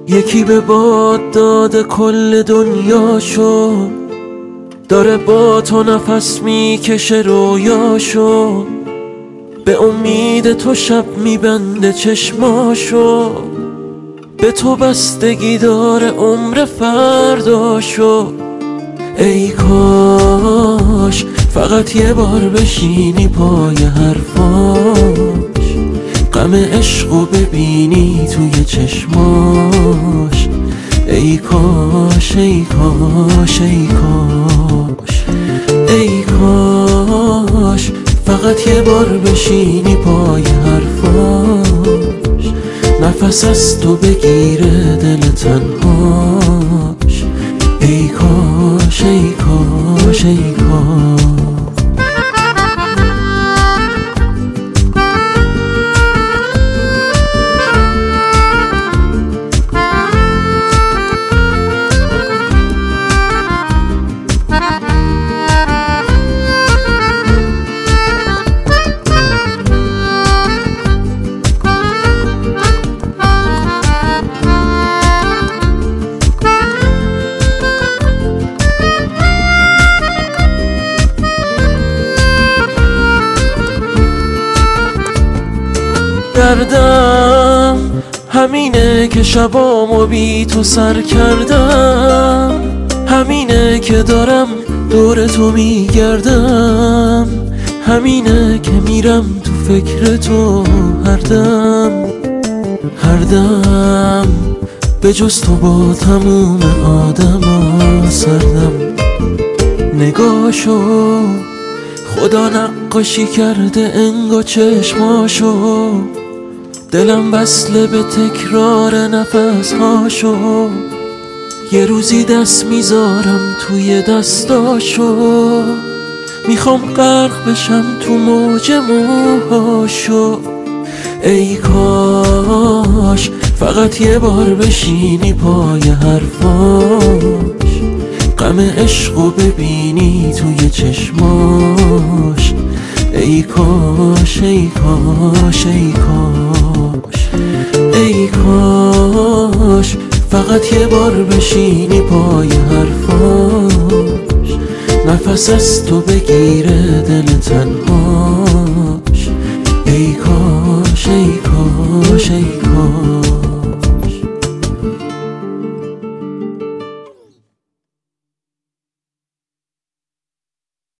یکی به باد داده کل دنیاشو، داره با تو نفس میکشه رویاشو، به امید تو شب میبنده چشماشو، به تو بستگی داره عمر فرداشو. ای کاش فقط یه بار بشینی پای حرفاش، غم عشقو ببینی توی چشماش. ای کاش ای کاش ای کاش ای کاش فقط یه بار بشینی پای حرفاش، نفس از تو بگیره دل تنهاش. ای کاش ای کاش ای کاش. دردم همینه که شبامو بی تو سر کردم، همینه که دارم دور تو میگردم، همینه که میرم تو فکر تو هر دم هر دم. به جز تو با تموم آدما سردم. نگاشو خدا نقاشی کرده انگا چشماشو، دلم وصله به تکرار نفسهاشو، یه روزی دست میذارم توی دستاشو، میخوام غرق بشم تو موج موهاشو. ای کاش فقط یه بار بشینی پای حرفاش، غم عشقو ببینی توی چشماش. ای کاش ای کاش ای کاش ای کاش فقط یه بار بشینی پای حرفاش، نفس از تو بگیره دل تنهاش. ای کاش ای کاش ای کاش.